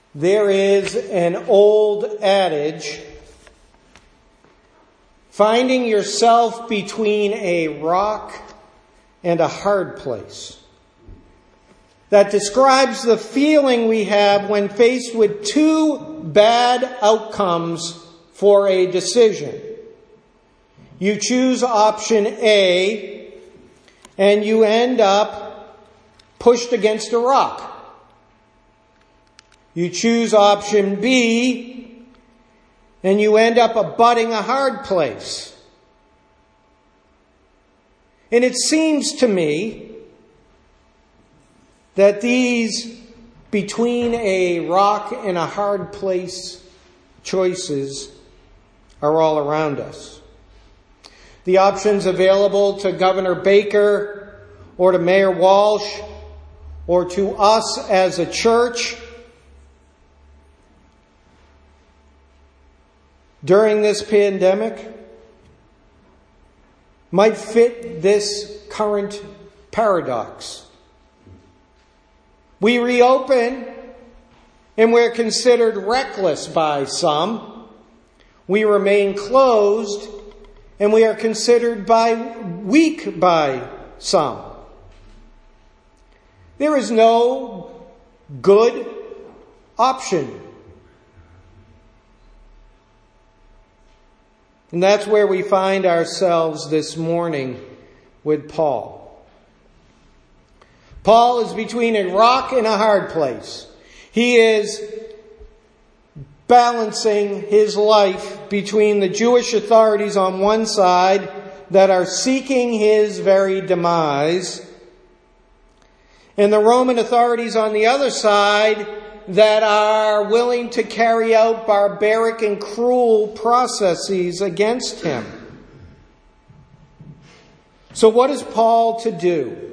There is an old adage, finding yourself between a rock and a hard place, that describes the feeling we have when faced with two bad outcomes for a decision. You choose option A, and you end up pushed against a rock. You choose option B, and you end up abutting a hard place. And it seems to me that these between a rock and a hard place choices are all around us. The options available to Governor Baker or to Mayor Walsh or to us as a church during this pandemic might fit this current paradox. We reopen and we're considered reckless by some. We remain closed and we are considered weak by some. There is no good option. And that's where we find ourselves this morning with Paul. Paul is between a rock and a hard place. He is balancing his life between the Jewish authorities on one side that are seeking his very demise, and the Roman authorities on the other side that are willing to carry out barbaric and cruel processes against him. So what is Paul to do?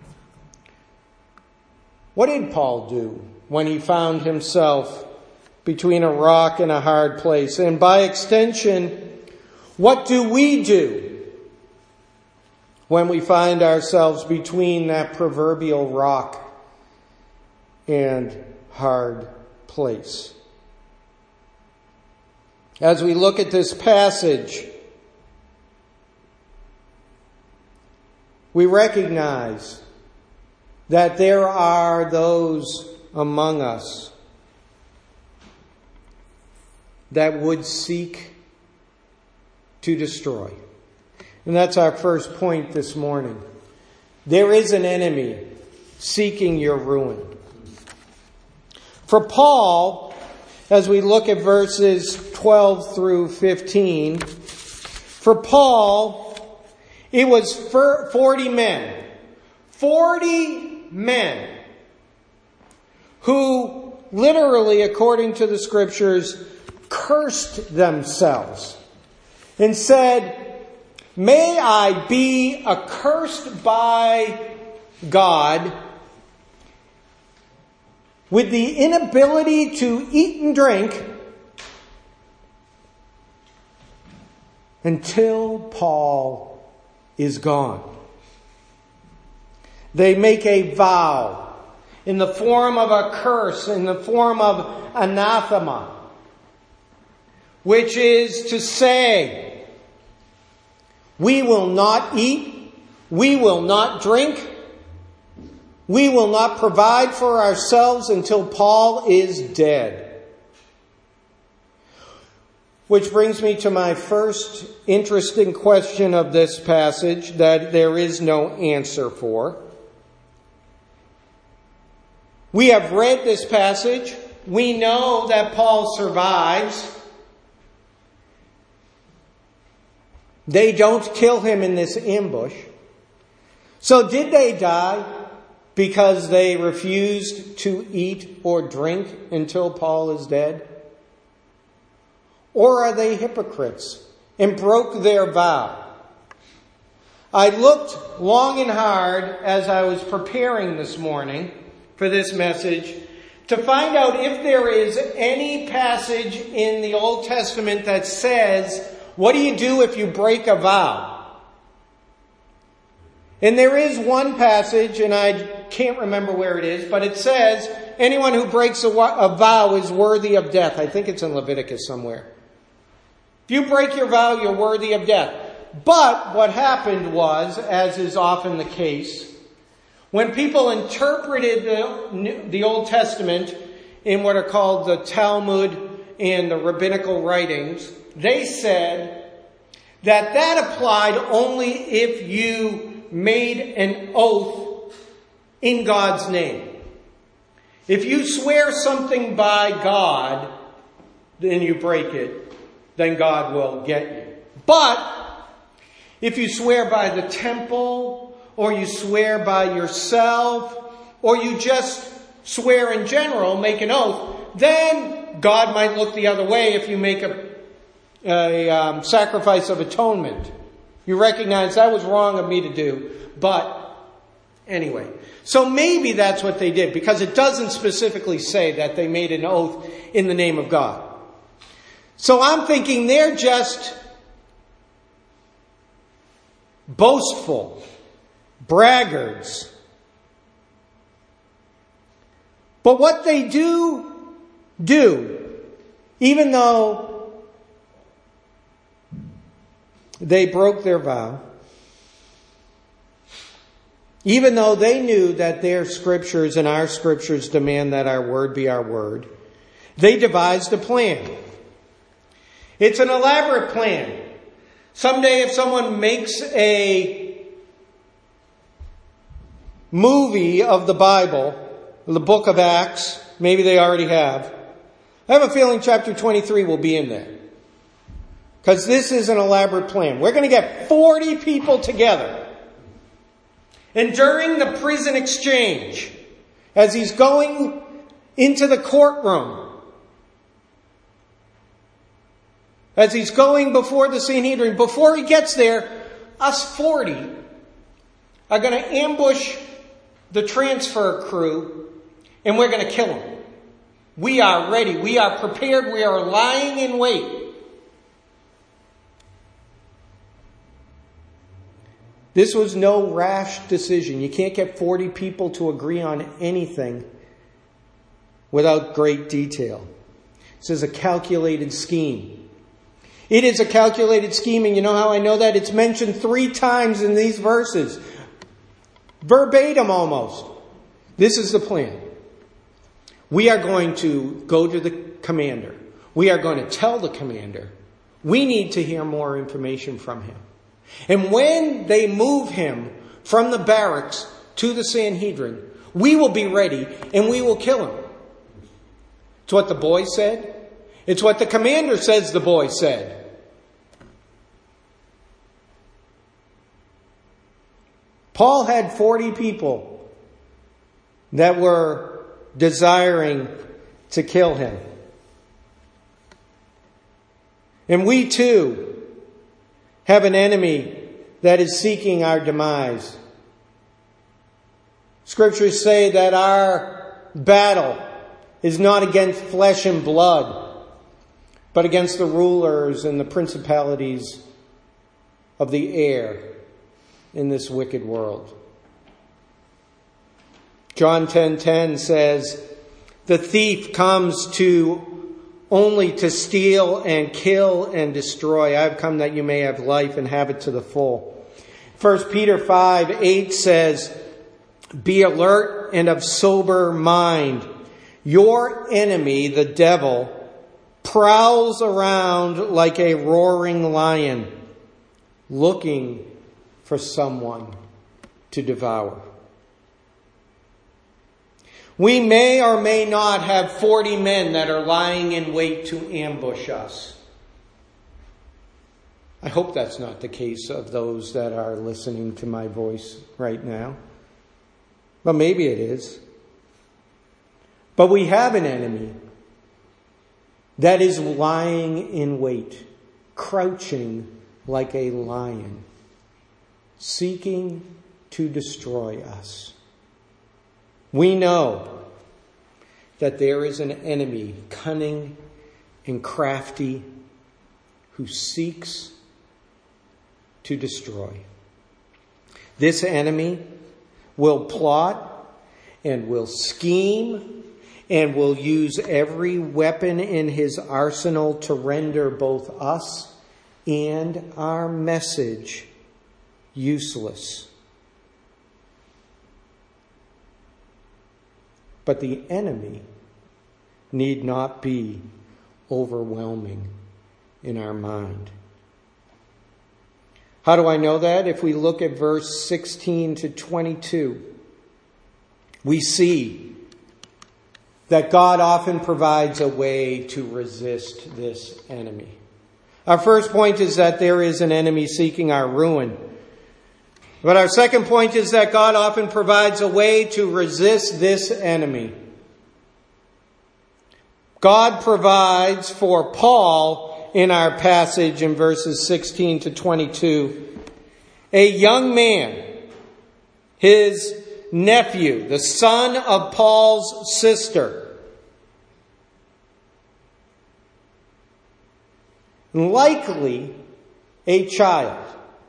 What did Paul do when he found himself between a rock and a hard place? And by extension, what do we do when we find ourselves between that proverbial rock and hard place? As we look at this passage, we recognize that there are those among us that would seek to destroy. And that's our first point this morning. There is an enemy seeking your ruin. For Paul, as we look at verses 12 through 15, for Paul, it was 40 men. 40 men who literally, according to the scriptures, cursed themselves and said, "May I be accursed by God with the inability to eat and drink until Paul is gone." They make a vow in the form of a curse, in the form of anathema, which is to say, we will not eat, we will not drink, we will not provide for ourselves until Paul is dead. Which brings me to my first interesting question of this passage that there is no answer for. We have read this passage. We know that Paul survives. They don't kill him in this ambush. So did they die because they refused to eat or drink until Paul is dead? Or are they hypocrites and broke their vow? I looked long and hard as I was preparing this morning for this message to find out if there is any passage in the Old Testament that says, what do you do if you break a vow? And there is one passage, and I can't remember where it is, but it says, anyone who breaks a vow is worthy of death. I think it's in Leviticus somewhere. If you break your vow, you're worthy of death. But what happened was, as is often the case, when people interpreted the Old Testament in what are called the Talmud and the rabbinical writings, they said that applied only if you made an oath in God's name. If you swear something by God, then you break it, then God will get you. But if you swear by the temple, or you swear by yourself, or you just swear in general, make an oath, then God might look the other way if you make a sacrifice of atonement. You recognize that was wrong of me to do, but anyway. So maybe that's what they did, because it doesn't specifically say that they made an oath in the name of God. So I'm thinking they're just boastful, braggarts. But what they do, even though they broke their vow, even though they knew that their scriptures and our scriptures demand that our word be our word, they devised a plan. It's an elaborate plan. Someday if someone makes a movie of the Bible, the book of Acts, maybe they already have, I have a feeling chapter 23 will be in there. Because this is an elaborate plan. We're going to get 40 people together. And during the prison exchange, as he's going into the courtroom, as he's going before the Sanhedrin, before he gets there, us 40 are going to ambush the transfer crew, and we're going to kill them. We are ready. We are prepared. We are lying in wait. This was no rash decision. You can't get 40 people to agree on anything without great detail. This is a calculated scheme. It is a calculated scheme, and you know how I know that? It's mentioned 3 times in these verses. Verbatim almost. This is the plan. We are going to go to the commander. We are going to tell the commander we need to hear more information from him. And when they move him from the barracks to the Sanhedrin, we will be ready and we will kill him. It's what the boy said. It's what the commander says the boy said. Paul had 40 people that were desiring to kill him. And we too have an enemy that is seeking our demise. Scriptures say that our battle is not against flesh and blood, but against the rulers and the principalities of the air in this wicked world. John 10:10 says, "The thief comes only to steal and kill and destroy. I have come that you may have life and have it to the full." 1 Peter 5:8 says, "Be alert and of sober mind. Your enemy, the devil, prowls around like a roaring lion, looking for someone to devour." We may or may not have 40 men that are lying in wait to ambush us. I hope that's not the case of those that are listening to my voice right now. But maybe it is. But we have an enemy that is lying in wait, crouching like a lion, seeking to destroy us. We know that there is an enemy, cunning and crafty, who seeks to destroy. This enemy will plot and will scheme and will use every weapon in his arsenal to render both us and our message useless. But the enemy need not be overwhelming in our mind. How do I know that? If we look at verse 16 to 22, we see that God often provides a way to resist this enemy. Our first point is that there is an enemy seeking our ruin. But our second point is that God often provides a way to resist this enemy. God provides for Paul in our passage in verses 16 to 22, a young man, his nephew, the son of Paul's sister, likely a child.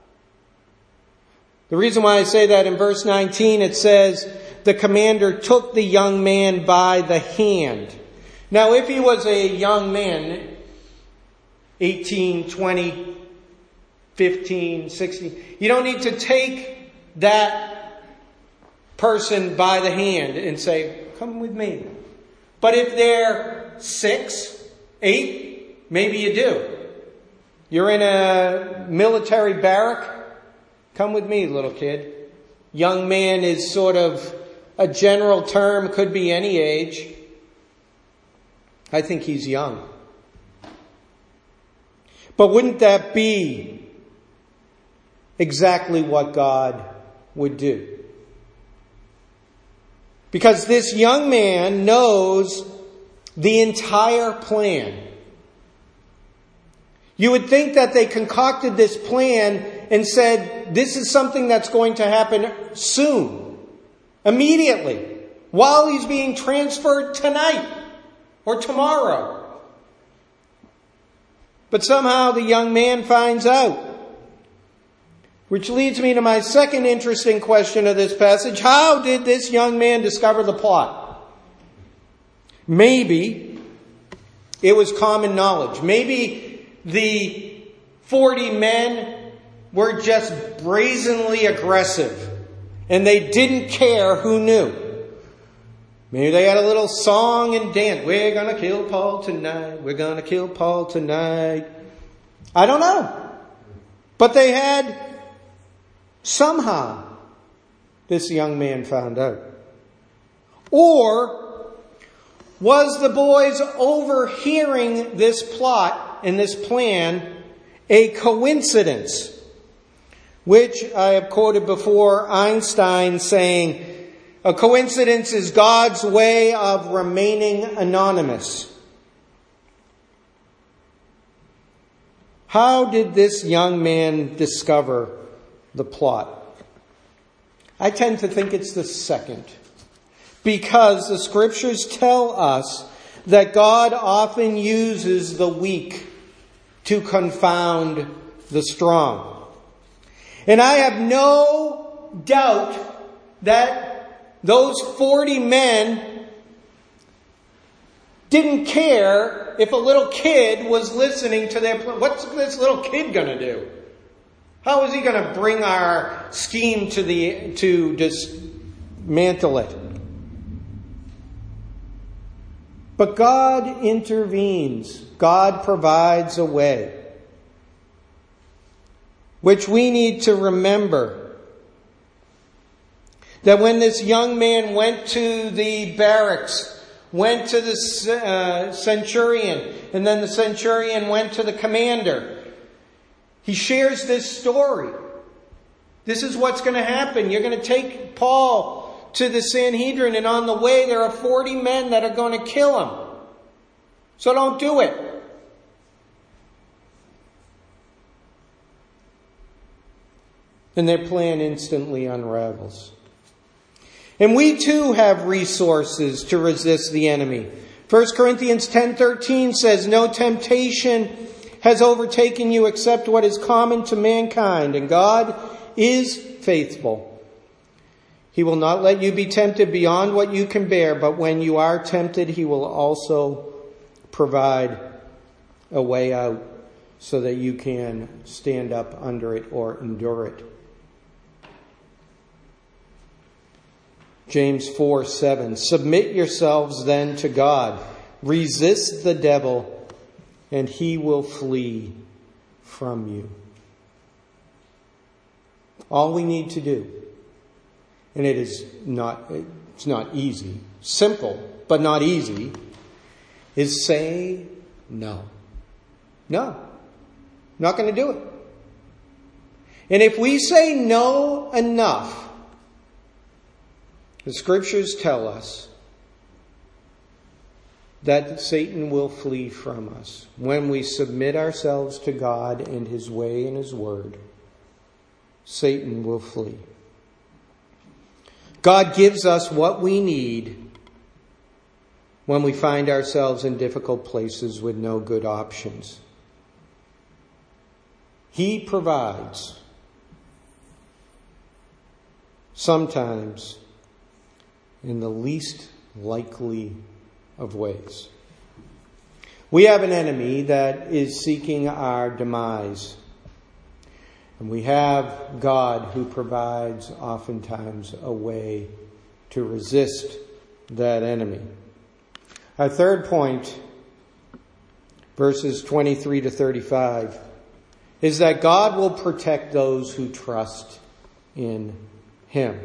The reason why I say that in verse 19, it says, the commander took the young man by the hand. Now, if he was a young man, 18, 20, 15, 16, you don't need to take that person by the hand and say, come with me. But if they're 6, 8, maybe you do. You're in a military barrack, come with me, little kid. Young man is sort of a general term, could be any age. I think he's young. But wouldn't that be exactly what God would do? Because this young man knows the entire plan. You would think that they concocted this plan and said, this is something that's going to happen soon, immediately, while he's being transferred tonight or tomorrow. But somehow the young man finds out. Which leads me to my second interesting question of this passage. How did this young man discover the plot? Maybe it was common knowledge. Maybe the 40 men were just brazenly aggressive and they didn't care who knew. Maybe they had a little song and dance. We're going to kill Paul tonight. We're going to kill Paul tonight. I don't know. But they had, somehow, this young man found out. Or was the boys overhearing this plot and this plan a coincidence? Which I have quoted before Einstein saying, a coincidence is God's way of remaining anonymous. How did this young man discover the plot? I tend to think it's the second. Because the scriptures tell us that God often uses the weak to confound the strong. And I have no doubt that those 40 men didn't care if a little kid was listening to their plan. What's this little kid going to do? How is he going to bring our scheme to dismantle it? But God intervenes. God provides a way. Which we need to remember. That when this young man went to the barracks, went to the centurion, and then the centurion went to the commander, he shares this story. This is what's going to happen. You're going to take Paul to the Sanhedrin, and on the way there are 40 men that are going to kill him. So don't do it. And their plan instantly unravels. And we too have resources to resist the enemy. 1 Corinthians 10:13 says, no temptation has overtaken you except what is common to mankind. And God is faithful. He will not let you be tempted beyond what you can bear, but when you are tempted, He will also provide a way out so that you can stand up under it or endure it. James 4:7. Submit yourselves then to God. Resist the devil, and he will flee from you. All we need to do, and it's not easy, simple, but not easy, is say no. No. Not going to do it. And if we say no enough, the scriptures tell us that Satan will flee from us when we submit ourselves to God and His way and His word. Satan will flee. God gives us what we need when we find ourselves in difficult places with no good options. He provides, sometimes in the least likely of ways. We have an enemy that is seeking our demise. And we have God who provides oftentimes a way to resist that enemy. Our third point, verses 23 to 35, is that God will protect those who trust in Him.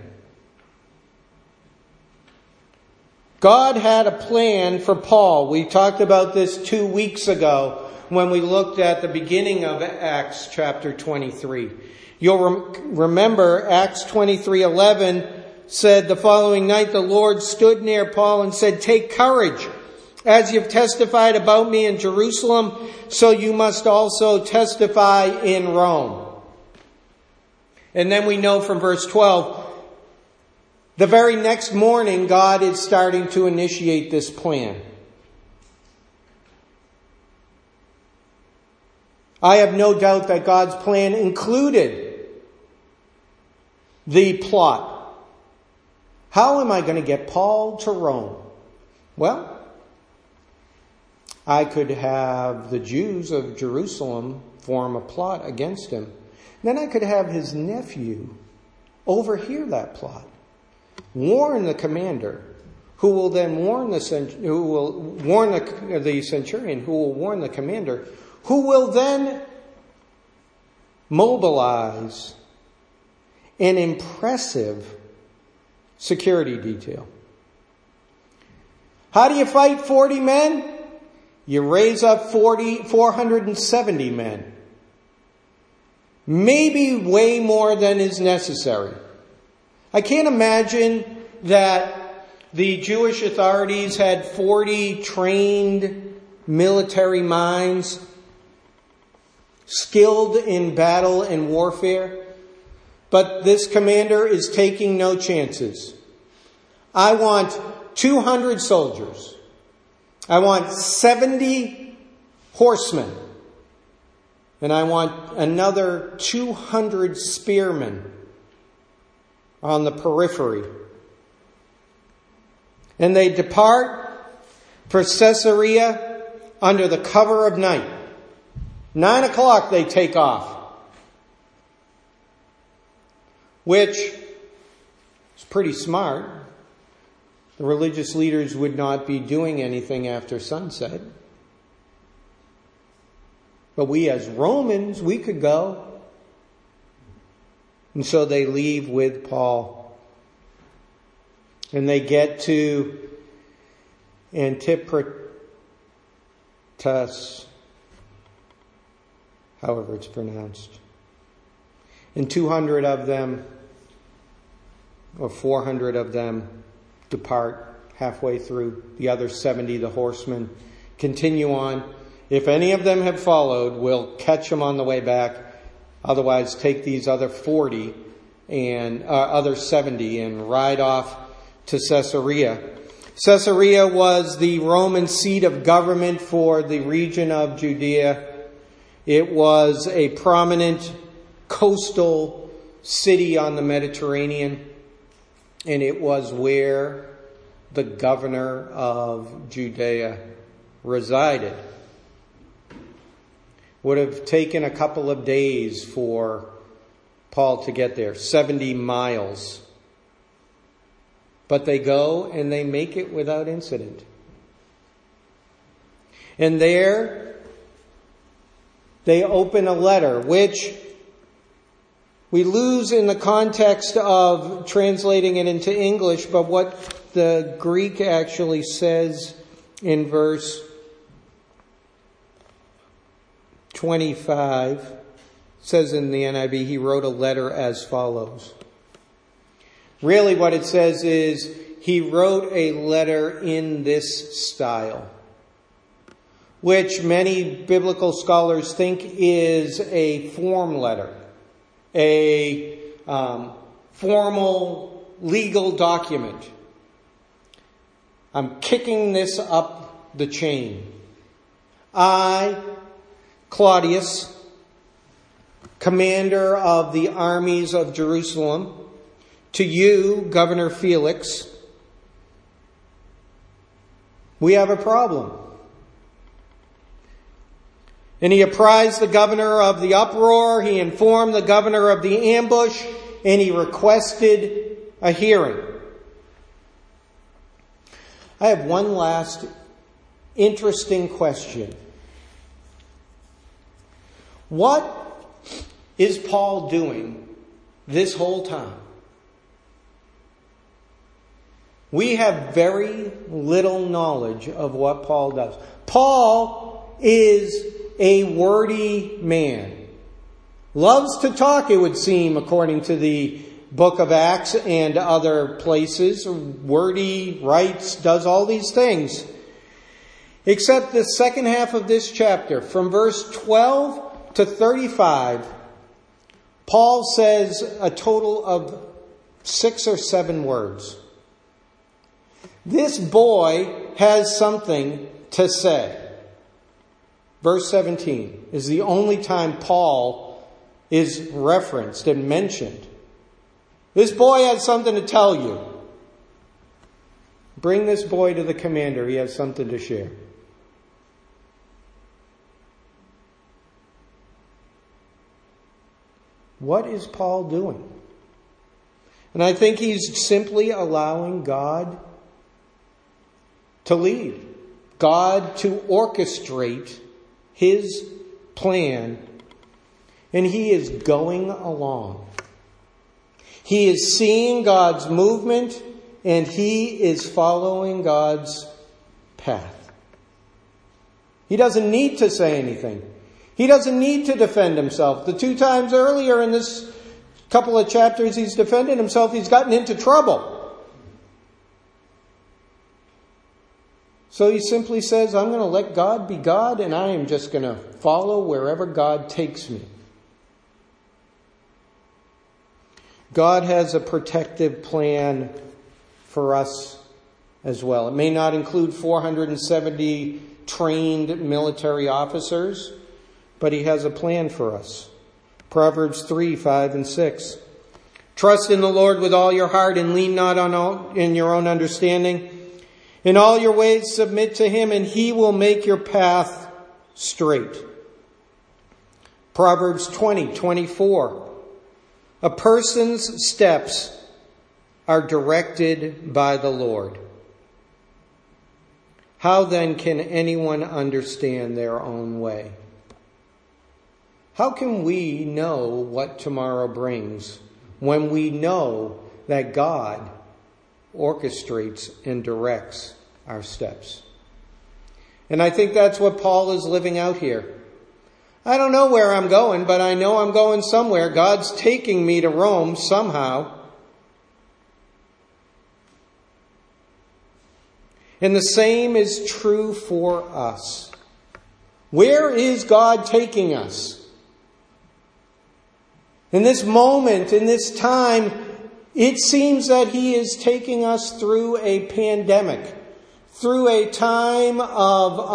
God had a plan for Paul. We talked about this 2 weeks ago when we looked at the beginning of Acts chapter 23. You'll remember Acts 23:11 said, the following night the Lord stood near Paul and said, take courage. As you've testified about me in Jerusalem, so you must also testify in Rome. And then we know from verse 12, the very next morning, God is starting to initiate this plan. I have no doubt that God's plan included the plot. How am I going to get Paul to Rome? Well, I could have the Jews of Jerusalem form a plot against him. Then I could have his nephew overhear that plot, warn the commander, who will then warn the centurion, who will warn the commander, who will then mobilize an impressive security detail. How do you fight 40 men? You raise up 470 men. Maybe way more than is necessary. I can't imagine that the Jewish authorities had 40 trained military minds skilled in battle and warfare. But this commander is taking no chances. I want 200 soldiers. I want 70 horsemen. And I want another 200 spearmen on the periphery. And they depart for Caesarea under the cover of night. 9 o'clock they take off. Which is pretty smart. The religious leaders would not be doing anything after sunset. But we as Romans, we could go. And so they leave with Paul. And they get to Antipatris, however it's pronounced. And 200 of them, or 400 of them, depart halfway through. The other 70, the horsemen, continue on. If any of them have followed, we'll catch them on the way back. Otherwise, take these other 40 and other 70 and ride off to Caesarea. Caesarea was the Roman seat of government for the region of Judea. It was a prominent coastal city on the Mediterranean, and it was where the governor of Judea resided. Would have taken a couple of days for Paul to get there, 70 miles. But they go and they make it without incident. And there they open a letter, which we lose in the context of translating it into English, but what the Greek actually says in verse 25, says in the NIV, he wrote a letter as follows. Really what it says is he wrote a letter in this style, which many biblical scholars think is a form letter, a formal legal document. I'm kicking this up the chain. I, Claudius, commander of the armies of Jerusalem, to you, Governor Felix, we have a problem. And he apprised the governor of the uproar, he informed the governor of the ambush, and he requested a hearing. I have one last interesting question. What is Paul doing this whole time? We have very little knowledge of what Paul does. Paul is a wordy man. Loves to talk, it would seem, according to the book of Acts and other places. Wordy, writes, does all these things. Except the second half of this chapter, from verse 12 to 35, Paul says a total of 6 or 7 words. This boy has something to say. Verse 17 is the only time Paul is referenced and mentioned. This boy has something to tell you. Bring this boy to the commander. He has something to share. What is Paul doing? And I think he's simply allowing God to lead, God to orchestrate his plan, and he is going along. He is seeing God's movement, and he is following God's path. He doesn't need to say anything. He doesn't need to defend himself. The 2 times earlier in this couple of chapters he's defended himself, he's gotten into trouble. So he simply says, I'm going to let God be God, and I am just going to follow wherever God takes me. God has a protective plan for us as well. It may not include 470 trained military officers, but he has a plan for us. Proverbs 3, 5, and 6. Trust in the Lord with all your heart and lean not in your own understanding. In all your ways submit to him, and he will make your path straight. Proverbs 20, 24. A person's steps are directed by the Lord. How then can anyone understand their own way? How can we know what tomorrow brings when we know that God orchestrates and directs our steps? And I think that's what Paul is living out here. I don't know where I'm going, but I know I'm going somewhere. God's taking me to Rome somehow. And the same is true for us. Where is God taking us? In this moment, in this time, it seems that he is taking us through a pandemic, through a time of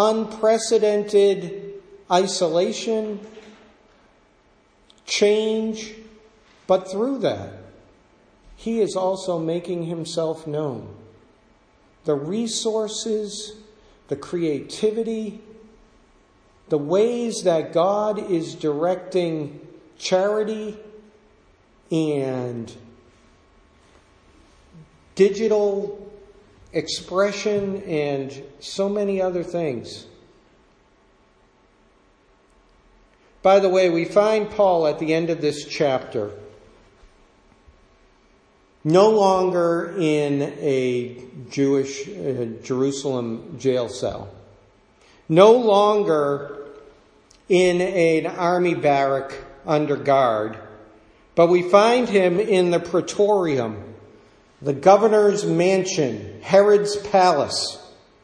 unprecedented isolation, change, But through that, he is also making himself known. The resources, the creativity, the ways that God is directing charity and digital expression and so many other things. By the way, we find Paul at the end of this chapter no longer in a Jewish Jerusalem jail cell, no longer in an army barrack under guard, but we find him in the Praetorium, the governor's mansion, Herod's palace,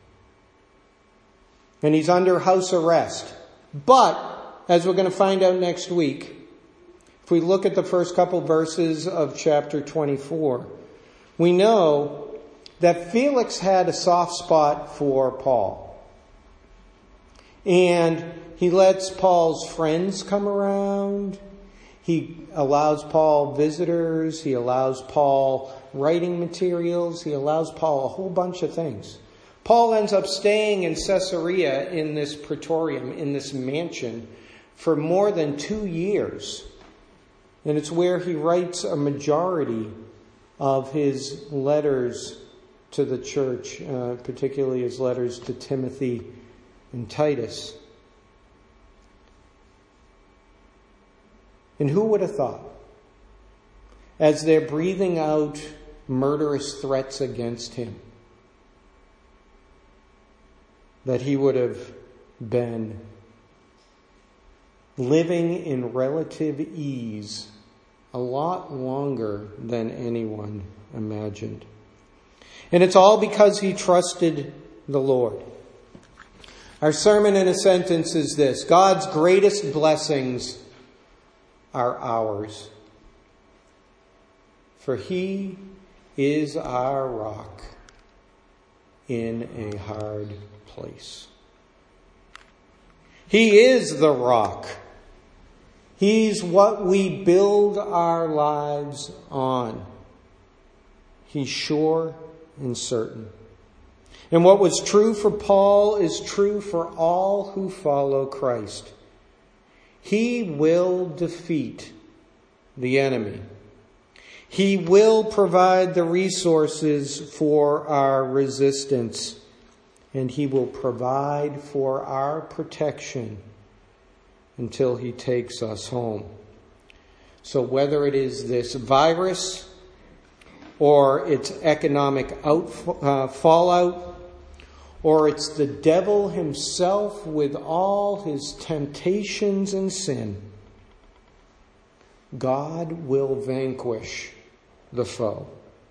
and he's under house arrest. But, as we're going to find out next week, if we look at the first couple verses of chapter 24, we know that Felix had a soft spot for Paul. And he lets Paul's friends come around. He allows Paul visitors. He allows Paul writing materials. He allows Paul a whole bunch of things. Paul ends up staying in Caesarea in this Praetorium, in this mansion, for more than 2 years. And it's where he writes a majority of his letters to the church, particularly his letters to Timothy and Titus. And who would have thought, as they're breathing out murderous threats against him, that he would have been living in relative ease a lot longer than anyone imagined. And it's all because he trusted the Lord. Our sermon in a sentence is this: God's greatest blessings are ours, for he is our rock in a hard place. He is the rock. He's what we build our lives on. He's sure and certain. And what was true for Paul is true for all who follow Christ. He will defeat the enemy. He will provide the resources for our resistance. And he will provide for our protection until he takes us home. So whether it is this virus or its economic fallout, or it's the devil himself with all his temptations and sin, God will vanquish the foe.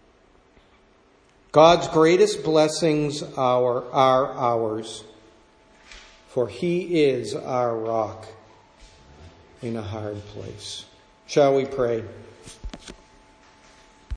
God's greatest blessings are ours, for he is our rock in a hard place. Shall we pray?